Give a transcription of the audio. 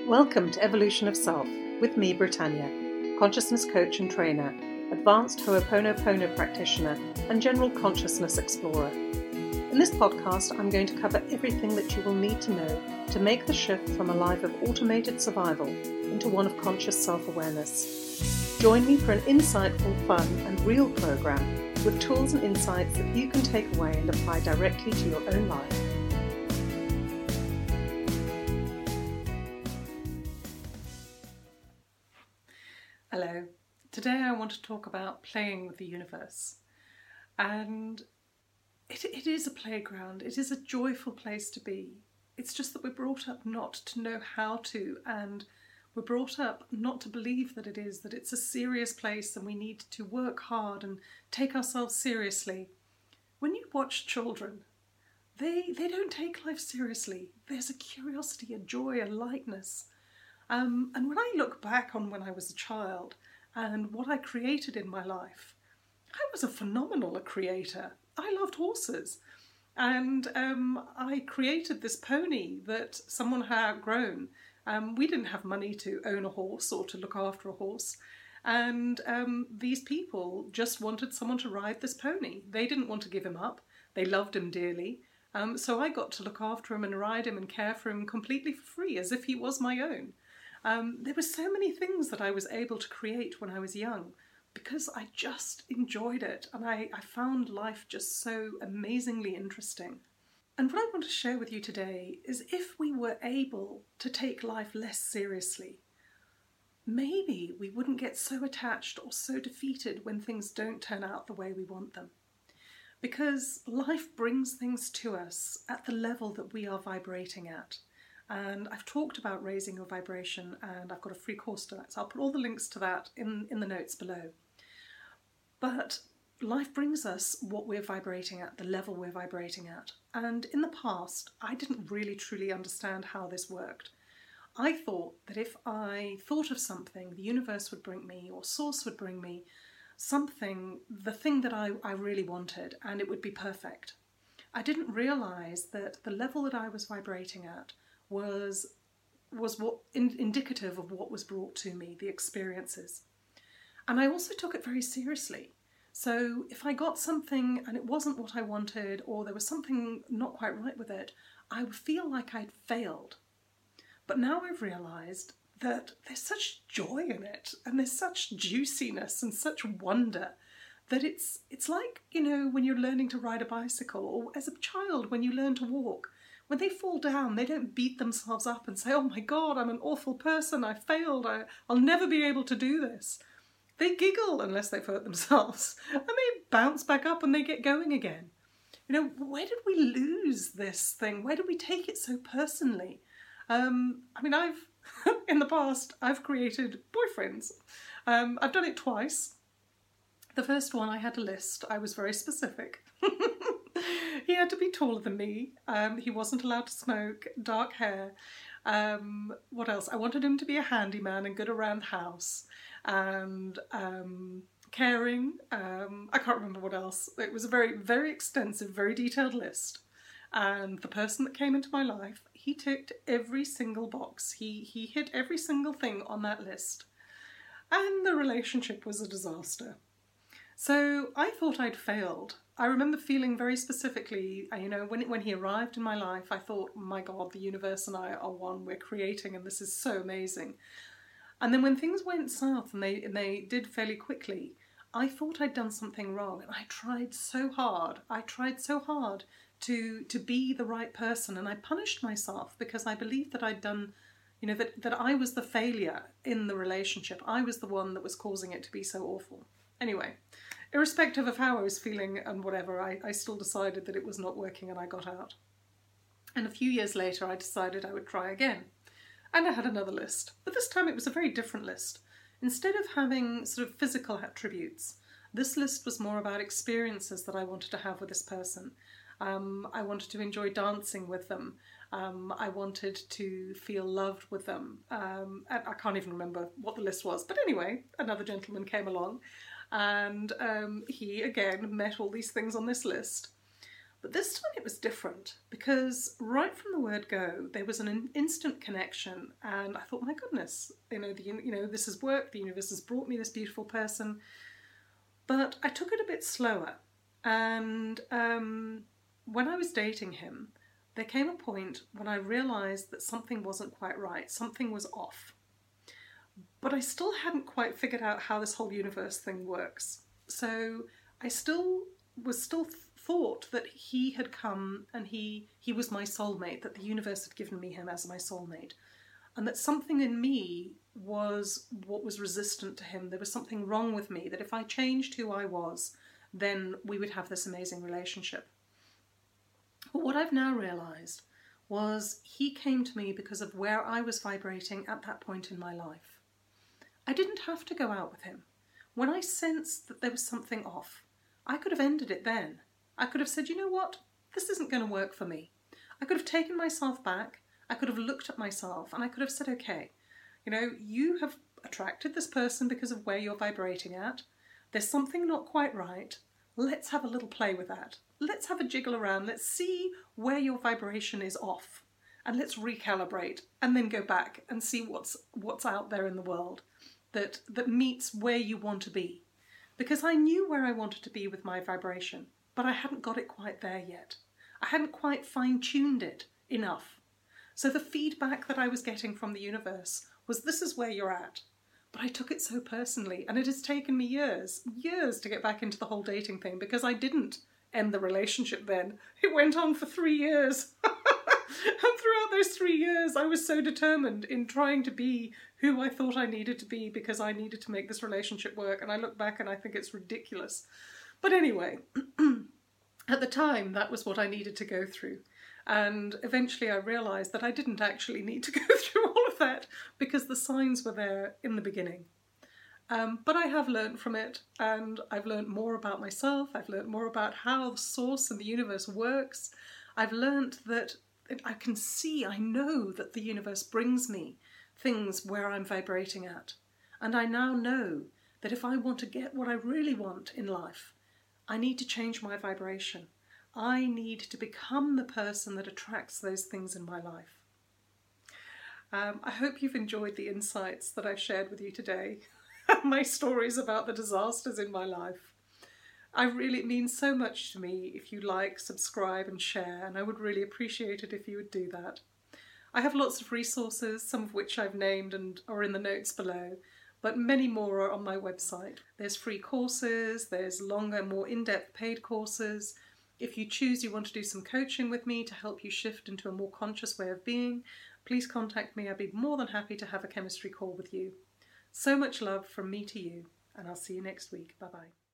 Welcome to Evolution of Self with me, Britannia, consciousness coach and trainer, advanced Ho'oponopono practitioner, and general consciousness explorer. In this podcast, I'm going to cover everything that you will need to know to make the shift from a life of automated survival into one of conscious self-awareness. Join me for an insightful, fun, and real program with tools and insights that you can take away and apply directly to your own life. Hello. Today I want to talk about playing with the universe. And it is a playground. It is a joyful place to be. It's just that we're brought up not to know how to, and we're brought up not to believe that it's a serious place and we need to work hard and take ourselves seriously. When you watch children, they don't take life seriously. There's a curiosity, a joy, a lightness. And when I look back on when I was a child and what I created in my life, I was a phenomenal creator. I loved horses. And I created this pony that someone had outgrown. We didn't have money to own a horse or to look after a horse. And these people just wanted someone to ride this pony. They didn't want to give him up. They loved him dearly. So I got to look after him and ride him and care for him completely for free, as if he was my own. There were so many things that I was able to create when I was young because I just enjoyed it, and I found life just so amazingly interesting. And what I want to share with you today is if we were able to take life less seriously, maybe we wouldn't get so attached or so defeated when things don't turn out the way we want them. Because life brings things to us at the level that we are vibrating at. And I've talked about raising your vibration, and I've got a free course to that, so I'll put all the links to that in the notes below. But life brings us what we're vibrating at, the level we're vibrating at. And in the past, I didn't really truly understand how this worked. I thought that if I thought of something, the universe would bring me, or source would bring me, something, the thing that I really wanted, and it would be perfect. I didn't realise that the level that I was vibrating at was what indicative of what was brought to me, the experiences. And I also took it very seriously. So if I got something and it wasn't what I wanted, or there was something not quite right with it, I would feel like I'd failed. But now I've realised that there's such joy in it, and there's such juiciness and such wonder that it's like, when you're learning to ride a bicycle, or as a child when you learn to walk. When they fall down, they don't beat themselves up and say, oh my God, I'm an awful person, I failed, I'll never be able to do this. They giggle unless they've hurt themselves, and they bounce back up and they get going again. Where did we lose this thing? Where did we take it so personally? In the past, I've created boyfriends. I've done it twice. The first one, I had a list. I was very specific. He had to be taller than me. He wasn't allowed to smoke, dark hair. What else? I wanted him to be a handyman and good around the house. And caring. I can't remember what else. It was a very, very extensive, very detailed list. And the person that came into my life, he ticked every single box. He hit every single thing on that list. And the relationship was a disaster. So I thought I'd failed. I remember feeling very specifically, when he arrived in my life, I thought, my God, the universe and I are one, we're creating, and this is so amazing. And then when things went south, and they did fairly quickly, I thought I'd done something wrong, and I tried so hard. To be the right person, and I punished myself because I believed that I'd done, that I was the failure in the relationship. I was the one that was causing it to be so awful. Anyway, irrespective of how I was feeling and whatever, I still decided that it was not working, and I got out. And a few years later, I decided I would try again. And I had another list, but this time it was a very different list. Instead of having sort of physical attributes, this list was more about experiences that I wanted to have with this person. I wanted to enjoy dancing with them. I wanted to feel loved with them. I can't even remember what the list was, but anyway, another gentleman came along, and he again met all these things on this list. But this time it was different, because right from the word go, there was an instant connection, and I thought, my goodness, this has worked. The universe has brought me this beautiful person. But I took it a bit slower, and when I was dating him, there came a point when I realised that something wasn't quite right, something was off. But I still hadn't quite figured out how this whole universe thing works. So I still thought that he had come and he was my soulmate, that the universe had given me him as my soulmate, and that something in me was what was resistant to him. There was something wrong with me, that if I changed who I was, then we would have this amazing relationship. But what I've now realised was he came to me because of where I was vibrating at that point in my life. I didn't have to go out with him. When I sensed that there was something off, I could have ended it then. I could have said, you know what, this isn't going to work for me. I could have taken myself back, I could have looked at myself, and I could have said, okay, you have attracted this person because of where you're vibrating at. There's something not quite right. Let's have a little play with that. Let's have a jiggle around. Let's see where your vibration is off, and let's recalibrate, and then go back and see what's out there in the world that meets where you want to be. Because I knew where I wanted to be with my vibration, but I hadn't got it quite there yet. I hadn't quite fine-tuned it enough. So the feedback that I was getting from the universe was, this is where you're at. But I took it so personally, and it has taken me years to get back into the whole dating thing, because I didn't end the relationship then. It went on for 3 years. And throughout those 3 years, I was so determined in trying to be who I thought I needed to be, because I needed to make this relationship work. And I look back and I think it's ridiculous. But anyway, at the time, that was what I needed to go through. And eventually I realised that I didn't actually need to go through all of that, because the signs were there in the beginning. But I have learned from it, and I've learned more about myself. I've learned more about how the source and the universe works. I've learned that I know that the universe brings me things where I'm vibrating at. And I now know that if I want to get what I really want in life, I need to change my vibration. I need to become the person that attracts those things in my life. I hope you've enjoyed the insights that I've shared with you today. My stories about the disasters in my life. It means so much to me if you like, subscribe and share, and I would really appreciate it if you would do that. I have lots of resources, some of which I've named and are in the notes below, but many more are on my website. There's free courses, there's longer, more in-depth paid courses. If you choose you want to do some coaching with me to help you shift into a more conscious way of being, please contact me. I'd be more than happy to have a chemistry call with you. So much love from me to you, and I'll see you next week. Bye-bye.